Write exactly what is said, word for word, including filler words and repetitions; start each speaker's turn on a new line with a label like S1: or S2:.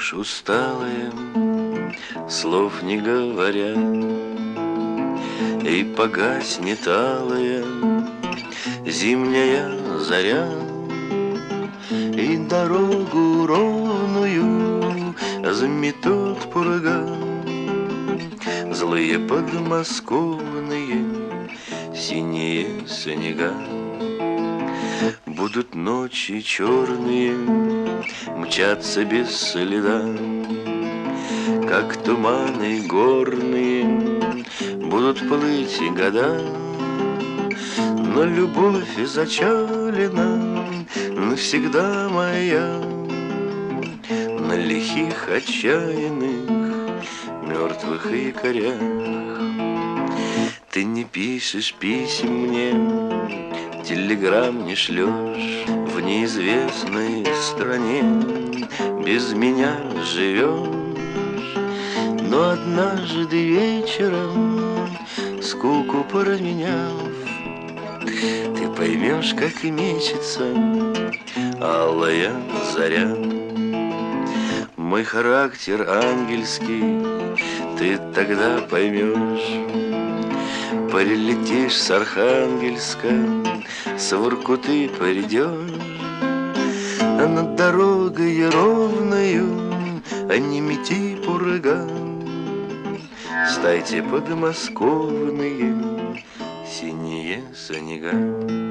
S1: Придешь усталая, слов не говоря, и погаснет алая зимняя заря, и дорогу ровную заметут пурга. Злые подмосковные синие снега. Будут ночи черные мчаться без следа, как туманы горные будут плыть года. Но любовь зачалена навсегда моя на лихих отчаянных мертвых якорях. Ты не пишешь писем мне, телеграмм не шлешь, в неизвестной стране без меня живешь. Но однажды вечером, скуку променяв, ты поймешь, как и мечется алая заря. Мой характер ангельский ты тогда поймешь. Прилетишь с Архангельска, с Воркуты придешь, а над дорогой ровною не мети пурга. Стайте подмосковные синие снега.